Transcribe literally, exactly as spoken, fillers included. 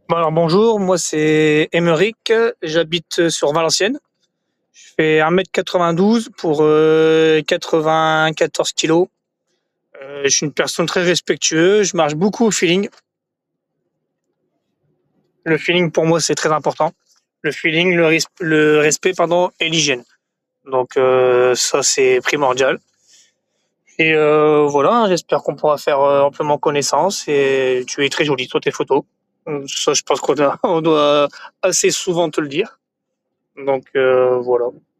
Bon alors bonjour, moi c'est Émeric, j'habite sur Valenciennes. Je fais un mètre quatre-vingt-douze pour euh, quatre-vingt-quatorze kilos. Euh, je suis une personne très respectueuse, je marche beaucoup au feeling. Le feeling pour moi c'est très important. Le feeling, le, ris- le respect pardon, et l'hygiène. Donc euh, ça c'est primordial. Et euh, voilà, hein, j'espère qu'on pourra faire euh, amplement connaissance et tu es très jolie sur tes photos. Ça je pense qu'on doit, on doit assez souvent te le dire. Donc euh, voilà.